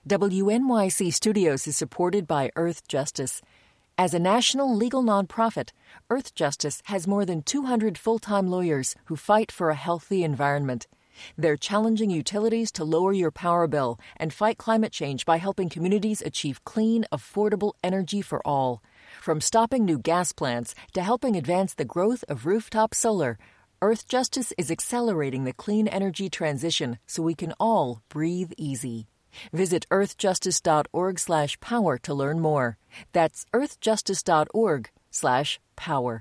WNYC Studios is supported by Earth Justice. As a national legal nonprofit, Earth Justice has more than 200 full-time lawyers who fight for a healthy environment. They're challenging utilities to lower your power bill and fight climate change by helping communities achieve clean, affordable energy for all. From stopping new gas plants to helping advance the growth of rooftop solar, Earth Justice is accelerating the clean energy transition so we can all breathe easy. Visit earthjustice.org/power to learn more. That's earthjustice.org/power.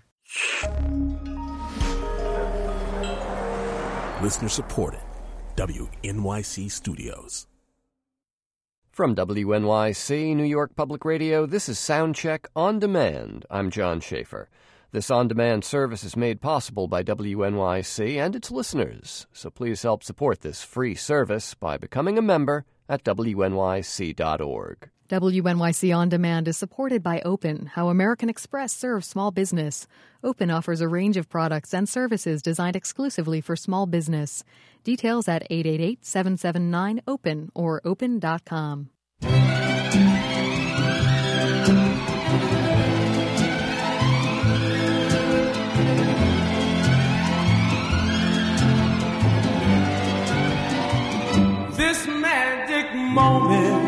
Listener supported. WNYC Studios. From WNYC, New York Public Radio, this is Soundcheck On Demand. I'm John Schaefer. This on-demand service is made possible by WNYC and its listeners, so please help support this free service by becoming a member at WNYC.org. WNYC On Demand is supported by Open, how American Express serves small business. Open offers a range of products and services designed exclusively for small business. Details at 888-779-OPEN or open.com. This magic moment,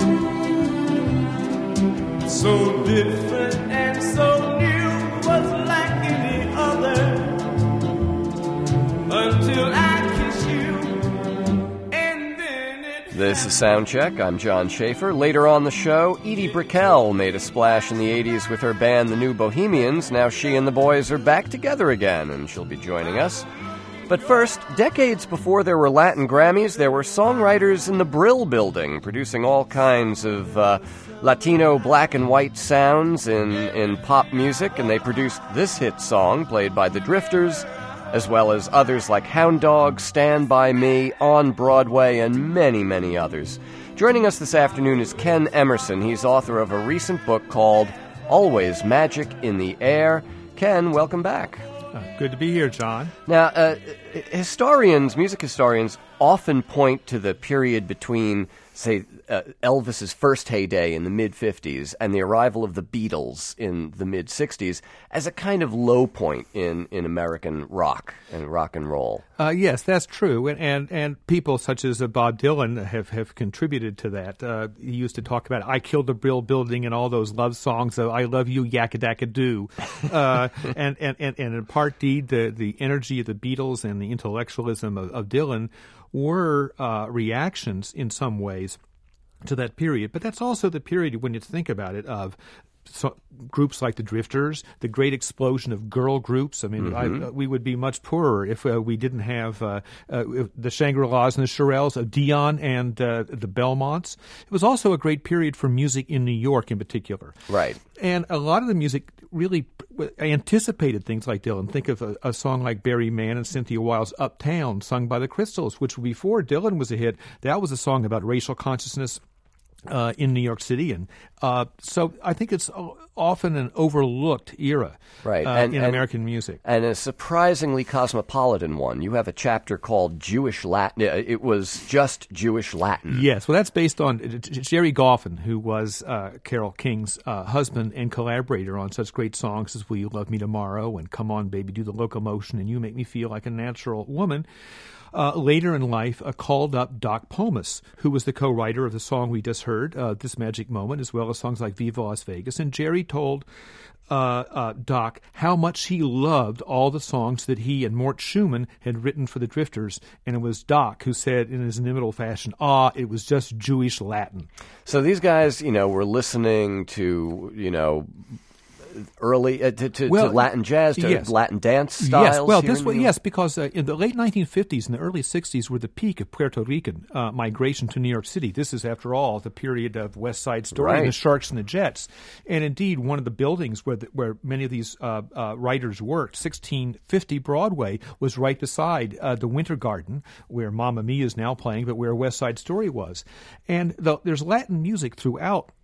so different and so new, was like any other until I kissed you, and then it... This is Soundcheck. I'm John Schaefer. Later on the show, Edie Brickell made a splash in the 80s with her band The New Bohemians. Now she and the boys are back together again, and she'll be joining us. But first, decades before there were Latin Grammys, there were songwriters in the Brill Building producing all kinds of Latino black and white sounds in pop music, and they produced this hit song played by the Drifters, as well as others like Hound Dog, Stand By Me, On Broadway, and many, many others. Joining us this afternoon is Ken Emerson. He's author of a recent book called Always Magic in the Air. Ken, welcome back. Good to be here, John. Now, music historians, often point to the period between, say, Elvis's first heyday in the mid-'50s and the arrival of the Beatles in the mid-'60s as a kind of low point in American rock and roll. Yes, that's true, and people such as Bob Dylan have contributed to that. He used to talk about "I Killed the Brill Building" and all those love songs of "I Love You, Yakadakadoo," and in part, the energy of the Beatles and the intellectualism of Dylan were reactions in some ways to that period. But that's also the period, when you think about it, of groups like the Drifters, the great explosion of girl groups. I mean, we would be much poorer if we didn't have the Shangri-Las and the Shirelles, Dion and the Belmonts. It was also a great period for music in New York in particular. Right. And a lot of the music really anticipated things like Dylan. Think of a song like Barry Mann and Cynthia Wilde's Uptown, sung by the Crystals, which before Dylan was a hit, that was a song about racial consciousness in New York City. And so I think it's often an overlooked era in American music. And a surprisingly cosmopolitan one. You have a chapter called Jewish Latin. It was just Jewish Latin. Yes, well, that's based on Jerry Goffin, who was Carole King's husband and collaborator on such great songs as Will You Love Me Tomorrow and Come On Baby Do the Locomotion and You Make Me Feel Like a Natural Woman. Later in life, called up Doc Pomus, who was the co-writer of the song we just heard, This Magic Moment, as well as songs like Viva Las Vegas. And Jerry told Doc how much he loved all the songs that he and Mort Schumann had written for the Drifters. And it was Doc who said in his inimitable fashion, it was just Jewish Latin. So these guys, were listening to, early to Latin jazz, to Latin dance styles. Yes, because in the late 1950s and the early 60s were the peak of Puerto Rican migration to New York City. This is, after all, the period of West Side Story and the Sharks and the Jets. And indeed, one of the buildings where many of these writers worked, 1650 Broadway, was right beside the Winter Garden, where Mamma Mia is now playing, but where West Side Story was. And there's Latin music throughout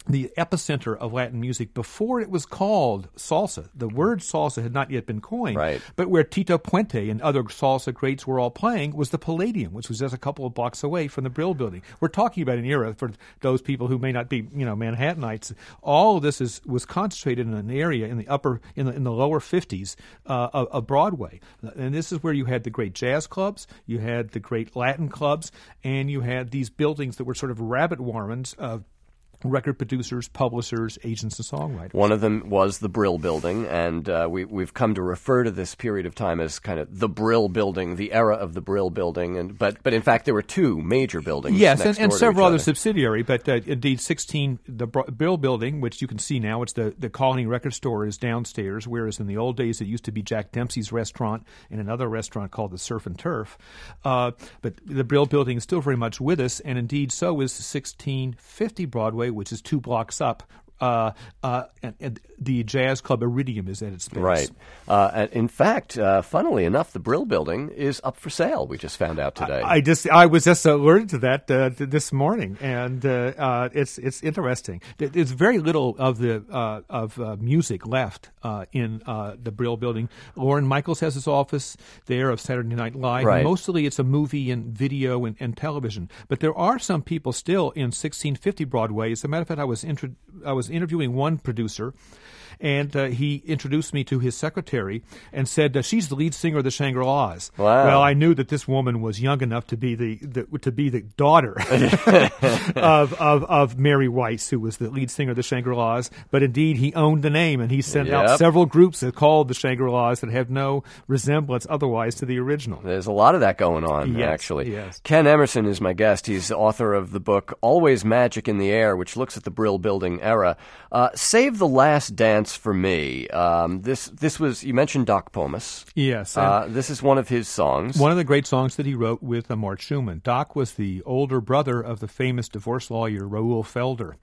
the epicenter of Latin music before it was called salsa. The word salsa had not yet been coined. Right. But where Tito Puente and other salsa greats were all playing was the Palladium, which was just a couple of blocks away from the Brill Building. We're talking about an era, for those people who may not be, Manhattanites. All of this was concentrated in an area in the lower 50s of Broadway. And this is where you had the great jazz clubs, you had the great Latin clubs, and you had these buildings that were sort of rabbit warrens of record producers, publishers, agents, and songwriters. One of them was the Brill Building, and we've come to refer to this period of time as kind of the Brill Building, the era of the Brill Building. But in fact, there were two major buildings. Yes, next and door to several each other other. subsidiary. But indeed, the Brill Building, which you can see now, it's the Colony Record Store is downstairs, whereas in the old days it used to be Jack Dempsey's restaurant and another restaurant called the Surf and Turf. But the Brill Building is still very much with us, and indeed so is 1650 Broadway, which is 2 blocks up. And the jazz club Iridium is at its base. Right. In fact, funnily enough, the Brill Building is up for sale. We just found out today. I was just alerted to that this morning, and it's interesting. There's very little of the music left in the Brill Building. Lorne Michaels has his office there of Saturday Night Live. Right. Mostly it's a movie and video and television. But there are some people still in 1650 Broadway. As a matter of fact, I was interviewing one producer, and he introduced me to his secretary and said, she's the lead singer of the Shangri-Las. Wow. Well, I knew that this woman was young enough to be the daughter of Mary Weiss, who was the lead singer of the Shangri-Las. But indeed, he owned the name, and he sent out several groups that called the Shangri-Las that have no resemblance otherwise to the original. There's a lot of that going on, actually. Yes. Ken Emerson is my guest. He's author of the book Always Magic in the Air, which looks at the Brill Building era. Save the Last Dance for Me. This was, you mentioned Doc Pomus. Yes. This is one of his songs. One of the great songs that he wrote with Mort Schumann. Doc was the older brother of the famous divorce lawyer Raoul Felder,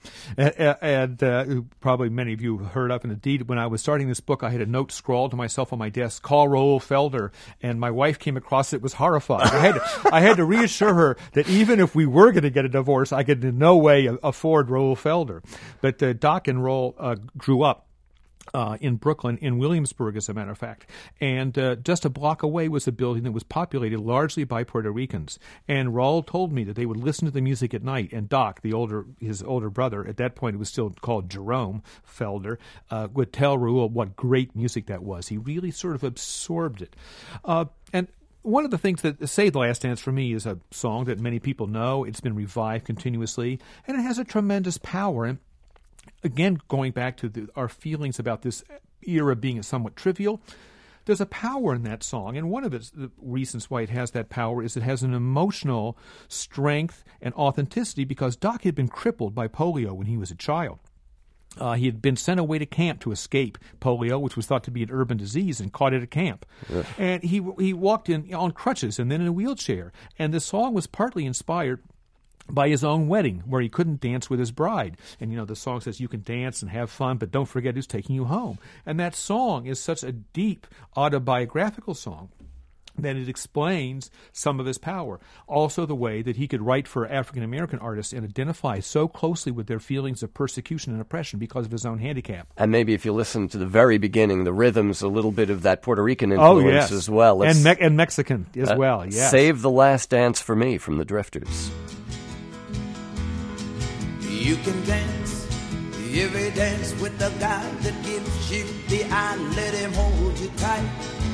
and who probably many of you have heard of. And indeed, when I was starting this book, I had a note scrawled to myself on my desk, "Call Raoul Felder," and my wife came across it, was horrified. I had to reassure her that even if we were going to get a divorce, I could in no way afford Raoul Felder. But Doc and Raoul grew up in Brooklyn, in Williamsburg, as a matter of fact. And just a block away was a building that was populated largely by Puerto Ricans. And Raoul told me that they would listen to the music at night. And Doc, his older brother, at that point it was still called Jerome Felder, would tell Raoul what great music that was. He really sort of absorbed it. And one of the things that Save the Last Dance for Me is a song that many people know. It's been revived continuously, and it has a tremendous power. And again, going back to our feelings about this era being somewhat trivial, there's a power in that song. And one of the reasons why it has that power is it has an emotional strength and authenticity, because Doc had been crippled by polio when he was a child. He had been sent away to camp to escape polio, which was thought to be an urban disease, and caught it at camp. Yeah. And he walked in on crutches and then in a wheelchair. And the song was partly inspired by his own wedding, where he couldn't dance with his bride. And, the song says, you can dance and have fun, but don't forget who's taking you home. And that song is such a deep autobiographical song that it explains some of his power. Also the way that he could write for African-American artists and identify so closely with their feelings of persecution and oppression because of his own handicap. And maybe if you listen to the very beginning, the rhythms, a little bit of that Puerto Rican influence as well. And Mexican as well, yes. Save the Last Dance for Me from the Drifters. You can dance, every dance with the guy that gives you the eye, let him hold you tight.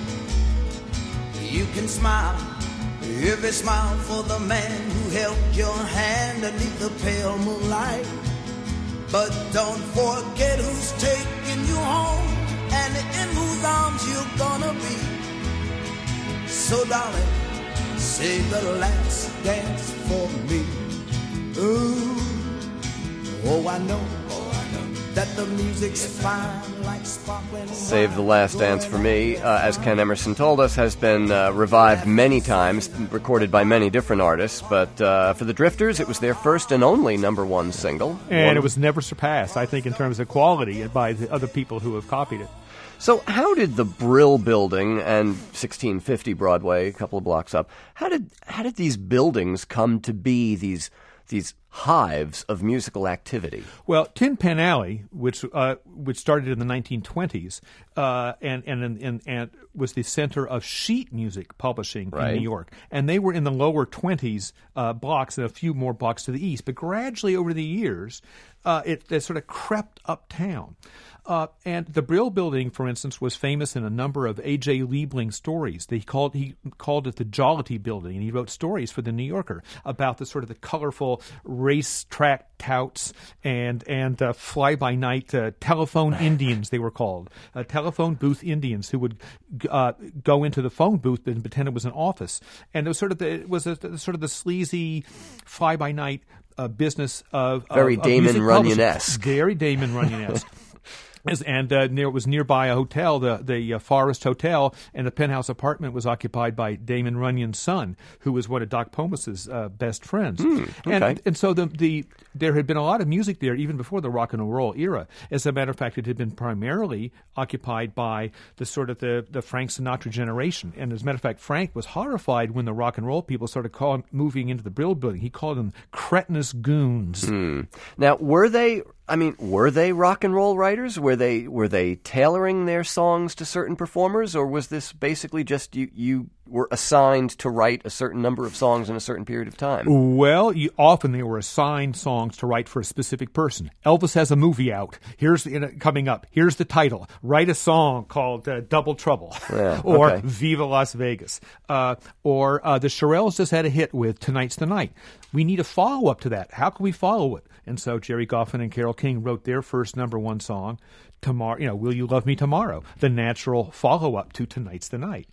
You can smile, every smile for the man who held your hand beneath the pale moonlight. But don't forget who's taking you home and in whose arms you're gonna be. So darling, save the last dance for me. Ooh. Oh, I know that the music's fine like sparkling. Save the Last Dance for Me, as Ken Emerson told us, has been revived many times, recorded by many different artists. But for the Drifters, it was their first and only #1 single. And it was never surpassed, I think, in terms of quality by the other people who have copied it. So how did the Brill Building and 1650 Broadway, a couple of blocks up, how did these buildings come to be these hives of musical activity. Well, Tin Pan Alley, which started in the 1920s, and was the center of sheet music publishing in New York, and they were in the lower 20s blocks and a few more blocks to the east. But gradually over the years, it sort of crept uptown. And the Brill Building, for instance, was famous in a number of A.J. Liebling stories. He called it the Jollity Building, and he wrote stories for the New Yorker about the sort of the colorful racetrack touts and fly-by-night telephone Indians, they were called, telephone booth Indians who would go into the phone booth and pretend it was an office. And it was sort of the sleazy fly-by-night business of very Damon Runyon-esque. Very Damon Runyon-esque. And it was nearby a hotel, the Forest Hotel, and the penthouse apartment was occupied by Damon Runyon's son, who was one of Doc Pomus's best friends. Okay. And so there had been a lot of music there even before the rock and roll era. As a matter of fact, it had been primarily occupied by the sort of the Frank Sinatra generation. And as a matter of fact, Frank was horrified when the rock and roll people started moving into the Brill Building. He called them cretinous goons. Now, were they rock and roll writers? Were they tailoring their songs to certain performers, or was this basically just you were assigned to write a certain number of songs in a certain period of time? Well, often they were assigned songs to write for a specific person. Elvis has a movie out. Coming up. Here's the title. Write a song called Double Trouble, or Viva Las Vegas, or the Shirelles just had a hit with Tonight's the Night. We need a follow-up to that. How can we follow it? And so Jerry Goffin and Carole King wrote their first number one song, Tomorrow. Will You Love Me Tomorrow? The natural follow-up to Tonight's the Night.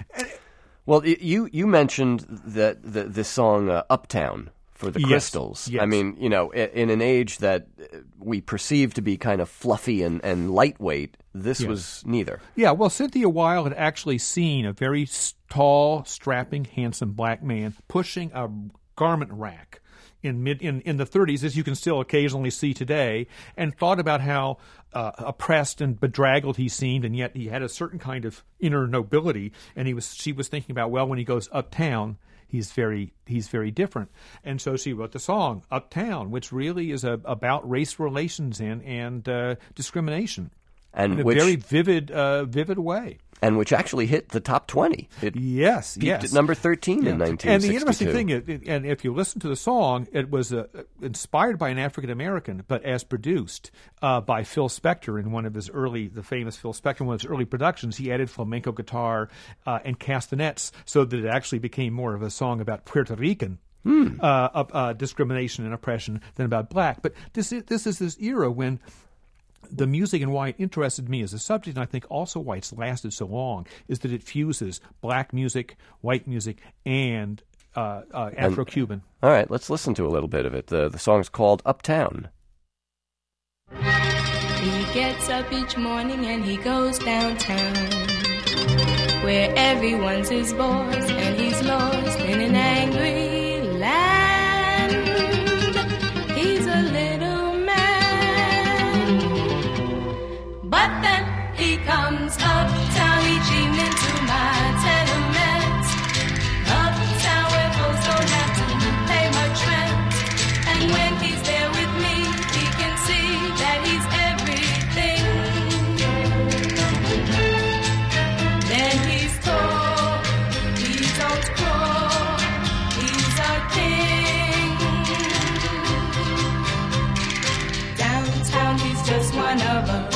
Well, you mentioned that this song Uptown for the Crystals. Yes. I mean, in an age that we perceive to be kind of fluffy and lightweight, this was neither. Yeah, well, Cynthia Weil had actually seen a very tall, strapping, handsome black man pushing a garment rack in the 30s, as you can still occasionally see today, and thought about how oppressed and bedraggled he seemed, and yet he had a certain kind of inner nobility. And she was thinking about, well, when he goes uptown, he's very different. And so she wrote the song Uptown, which really is about race relations and discrimination in a very vivid way. And which actually hit the top 20. It peaked at number 13 in 1962. And the interesting thing is, and if you listen to the song, it was inspired by an African-American, but as produced by Phil Spector in the famous Phil Spector, one of his early productions. He added flamenco guitar and castanets so that it actually became more of a song about Puerto Rican discrimination and oppression than about black. But this is this era when the music, and why it interested me as a subject, and I think also why it's lasted so long, is that it fuses black music, white music, and Afro-Cuban. All right, let's listen to a little bit of it. The song's called Uptown. He gets up each morning and he goes downtown, where everyone's his boss and he's lost in an angry land. He's a little but then he comes uptown each evening to my tenement. Uptown where folks don't have to pay much rent. And when he's there with me, he can see that he's everything. Then he's tall, he don't crawl, he's a king. Downtown he's just one of us.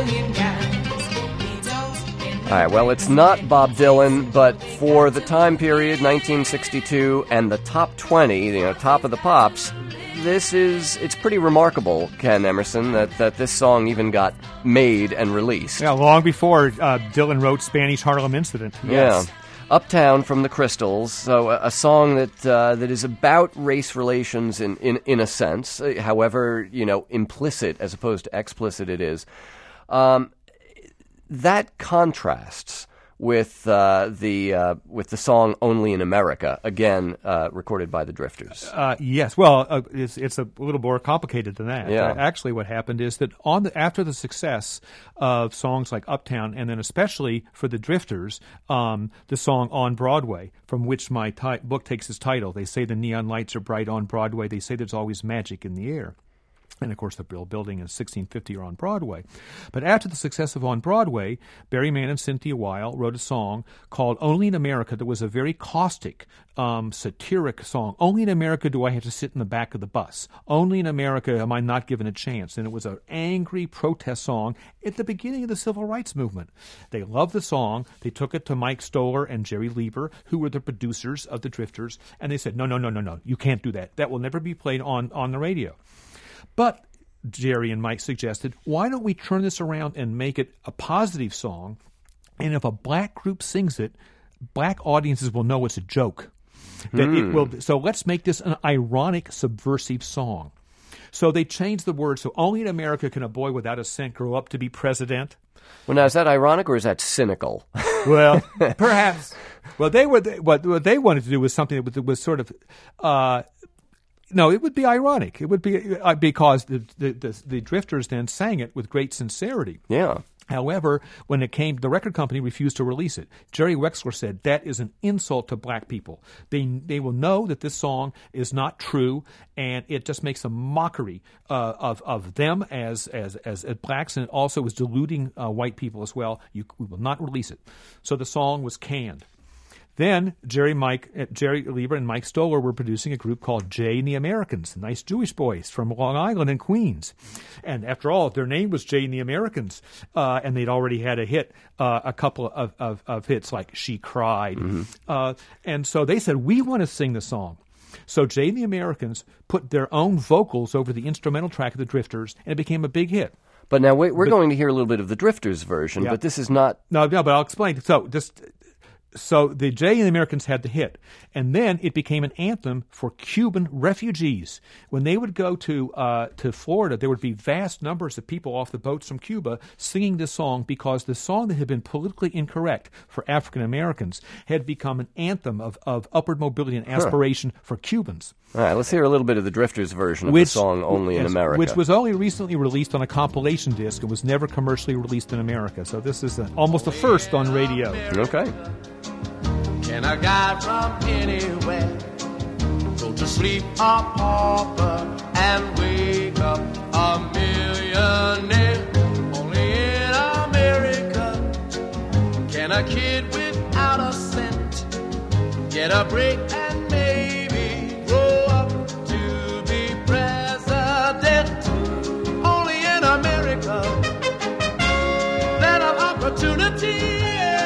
All right, well, it's not Bob Dylan, but for the time period, 1962, and the top 20, top of the pops, it's pretty remarkable, Ken Emerson, that this song even got made and released. Yeah, long before Dylan wrote Spanish Harlem Incident. Yes. Yeah. Uptown from the Crystals, so a song that is about race relations in a sense, however, implicit as opposed to explicit it is. That contrasts with the song "Only in America," again recorded by the Drifters. Yes, well, it's a little more complicated than that. Yeah. Actually, what happened is that after the success of songs like Uptown, and then especially for the Drifters, the song "On Broadway," from which my book takes its title. They say the neon lights are bright on Broadway. They say there's always magic in the air. And, of course, the Brill Building in 1650 are on Broadway. But after the success of On Broadway, Barry Mann and Cynthia Weil wrote a song called Only in America that was a very caustic, satiric song. Only in America do I have to sit in the back of the bus. Only in America am I not given a chance. And it was an angry protest song at the beginning of the Civil Rights Movement. They loved the song. They took it to Mike Stoller and Jerry Lieber, who were the producers of the Drifters, and they said, no, you can't do that. That will never be played on the radio. But Jerry and Mike suggested, why don't we turn this around and make it a positive song, and if a black group sings it, black audiences will know it's a joke. That it will. So let's make this an ironic, subversive song. So they changed the word, so only in America can a boy without a cent grow up to be president. Well, now, is that ironic or is that cynical? Well, perhaps. Well, what they wanted to do was something that was sort of... No, it would be ironic. It would be because the Drifters then sang it with great sincerity. Yeah. However, when it came, the record company refused to release it. Jerry Wexler said that is an insult to black people. They will know that this song is not true, and it just makes a mockery of them as blacks, and it also is diluting white people as well. We will not release it. So the song was canned. Then Jerry Lieber and Mike Stoller were producing a group called Jay and the Americans, nice Jewish boys from Long Island and Queens. And after all, their name was Jay and the Americans, and they'd already had a hit, a couple of hits like She Cried. Mm-hmm. And so they said, we want to sing the song. So Jay and the Americans put their own vocals over the instrumental track of the Drifters, and it became a big hit. But now we're going to hear a little bit of the Drifters version, but this is not... No, but I'll explain. So the Jay and the Americans had the hit, and then it became an anthem for Cuban refugees. When they would go to Florida, there would be vast numbers of people off the boats from Cuba singing this song, because the song that had been politically incorrect for African Americans had become an anthem of upward mobility and aspiration for Cubans. All right, let's hear a little bit of the Drifters version of the song Only in America. Which was only recently released on a compilation disc. It was never commercially released in America. So this is almost a first on radio. Okay. Can a guy from anywhere go to sleep a pauper and wake up a millionaire? Only in America can a kid without a cent get a break and maybe grow up to be president. Only in America, land of opportunity.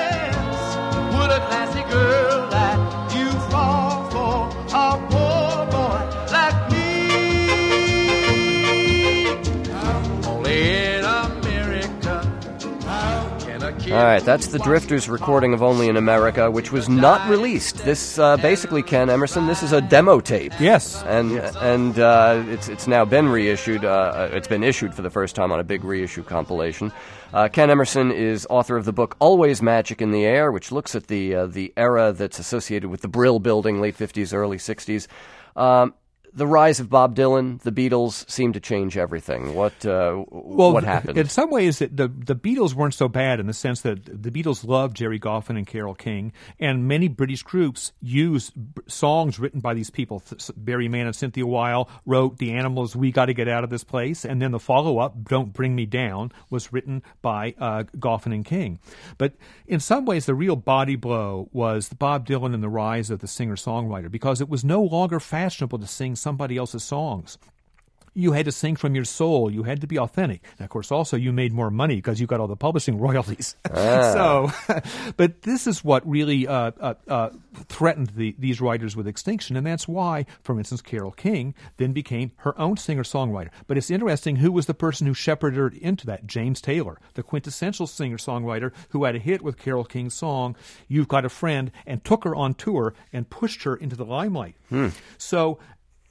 Would a classy girl like you fall for a poor boy like me? Only in America can a kid... All right, that's the Drifters recording of Only in America, which was not released. This basically, Ken Emerson, this is a demo tape. Yes. And it's now been reissued. It's been issued for the first time on a big reissue compilation. Ken Emerson is author of the book Always Magic in the Air, which looks at the era that's associated with the Brill Building, late 50s, early 60s. The rise of Bob Dylan, the Beatles, seemed to change everything. What happened? In some ways, the Beatles weren't so bad, in the sense that the Beatles loved Jerry Goffin and Carole King, and many British groups used songs written by these people. Barry Mann and Cynthia Weil wrote The Animals' We Gotta Get Out of This Place, and then the follow-up, Don't Bring Me Down, was written by Goffin and King. But in some ways, the real body blow was Bob Dylan and the rise of the singer-songwriter, because it was no longer fashionable to sing somebody else's songs. You had to sing from your soul. You had to be authentic. And, of course, also you made more money because you got all the publishing royalties. So, but this is what really threatened these writers with extinction, and that's why, for instance, Carole King then became her own singer-songwriter. But it's interesting who was the person who shepherded her into that. James Taylor, the quintessential singer-songwriter who had a hit with Carole King's song, You've Got a Friend, and took her on tour and pushed her into the limelight. So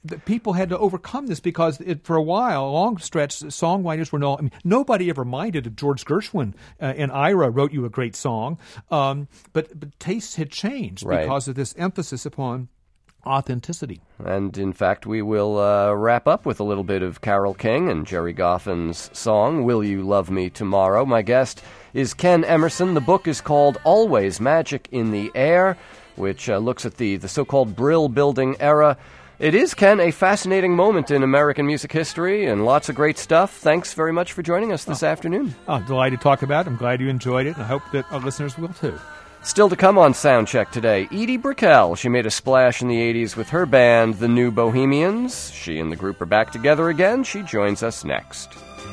the people had to overcome this because for a while, a long stretch, songwriters were nobody ever minded if George Gershwin and Ira wrote you a great song, but tastes had changed because of this emphasis upon authenticity. And in fact, we will wrap up with a little bit of Carole King and Jerry Goffin's song, Will You Love Me Tomorrow? My guest is Ken Emerson. The book is called Always Magic in the Air, which looks at the so-called Brill Building era. It is, Ken, a fascinating moment in American music history and lots of great stuff. Thanks very much for joining us this afternoon. Delighted to talk about it. I'm glad you enjoyed it, and I hope that our listeners will too. Still to come on Soundcheck today, Edie Brickell. She made a splash in the 80s with her band, the New Bohemians. She and the group are back together again. She joins us next.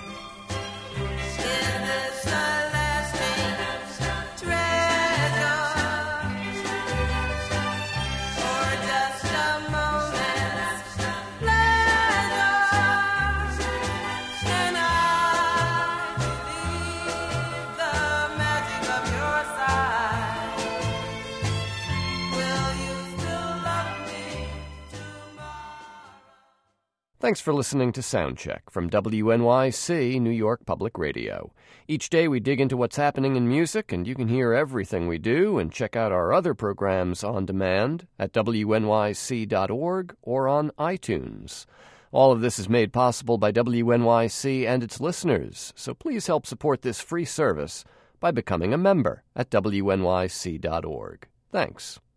Thanks for listening to Soundcheck from WNYC, New York Public Radio. Each day we dig into what's happening in music, and you can hear everything we do and check out our other programs on demand at WNYC.org or on iTunes. All of this is made possible by WNYC and its listeners, so please help support this free service by becoming a member at WNYC.org. Thanks.